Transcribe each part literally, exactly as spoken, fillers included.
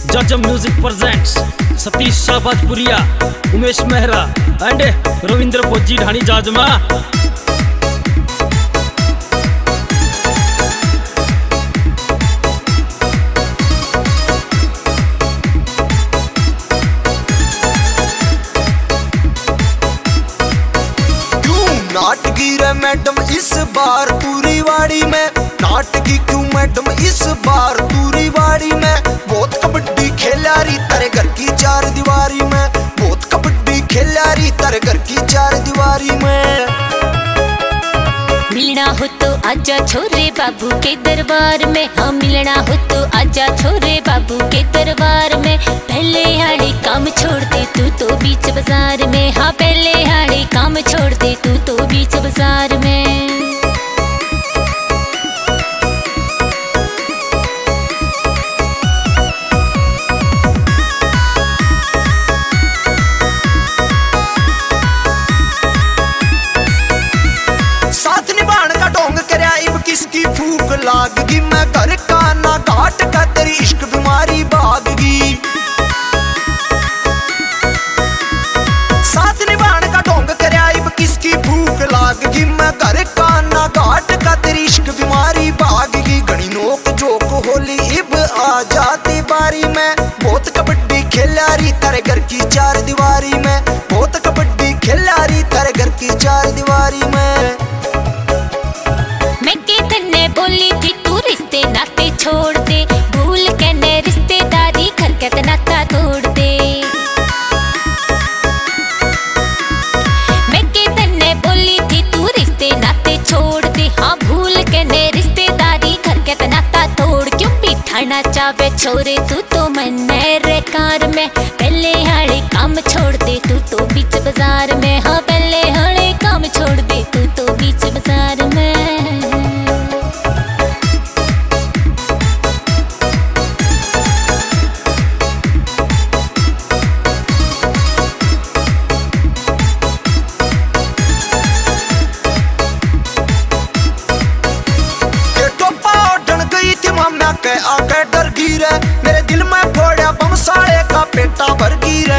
जजम music presents Satish Shahbazpuriya, Umesh Mehra and Ravinder Poji Dhani जाजमा। नाटकी रे मैडम इस बार पूरी वाड़ी में, नाटकी क्यों मैडम इस बार पूरी वाड़ी में। बहुत कबड्डी खेला री तेरे घर की चार दीवारी में, बहुत कबड्डी खेला री तेरे घर की चार दीवारी में। मिलना हो तो आजा छोरे बाबू के दरबार में, हाँ मिलना हो तो आजा छोरे बाबू के दरबार में। पहले हाड़ी काम छोड़ दे तू तो बीच बाजार में, हाँ पहले हाड़ी काम छोड़ दे तू तो बीच बाजार में। किसकी फूक लागगी, मैं घर का ना घाट का तेरी इश्क बीमारी भागगी। साथ निभाने का ढोंग करया इब किसकी भूख लागगी, मैं घर का ना घाट का तेरी इश्क बीमारी भागगी। घनी नोक जोक होली इब आ जाती बारी में, बहुत कबड्डी खेला री तेरे घर की चार दीवारी में, बहुत कबड्डी खेला री तेरे घर की चार दीवारी में। मैं कितने बोली थी तू रिश्ते नाते छोड़ दे, भूल के ने रिश्तेदारी घर के नाता तोड़ दे। मैं कितने बोली थी तू रिश्ते नाते छोड़ दे, हाँ भूल के ने रिश्तेदारी घर के नाता तोड़। क्यों बिठाना चाहे छोरे तू तो मन रे कार में, पहले हाड़े काम छोड़ दे तू तो बीच बाजार में, हाँ पहले हाड़े काम छोड़ दे तू तो बीच बाजार में। के आके डर गिरे मेरे दिल में फोड़ा बम साले का पेटा भर गिरे।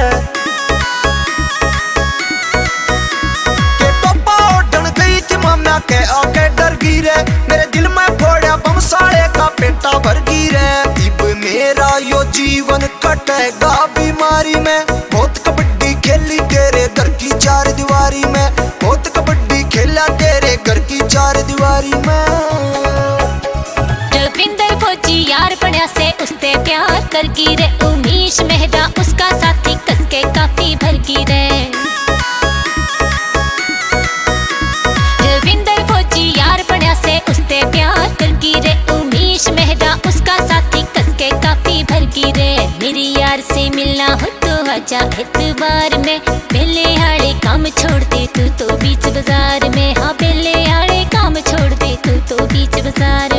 के टोपा उड़न गई थी मामा के आके डर गिरे मेरे दिल में फोड़ा बम साले का पेटा भर गिरे। इब मेरा यो जीवन कटेगा बीमारी में, बहुत कबड्डी खेली तेरे घर की चार दीवारी में, बहुत कबड्डी खेला तेरे घर की चार दीवारी में। रविंद्र फौजी यार बढ़िया से उससे प्यार कर गिरे, उमेश मेहरा उसका साथी कसके काफी भर गिरे। रविंद्र फौजी यार बढ़िया से उससे प्यार कर गिरे, उमेश मेहरा उसका साथी कसके काफी भर गिरे। मेरी यार से मिलना हो तो आजा एतबार में, पहले हाड़े काम छोड़ दे तू तो बीच बाजार में, हाँ पहले हाड़े काम छोड़ दे तू तो बीच बाजार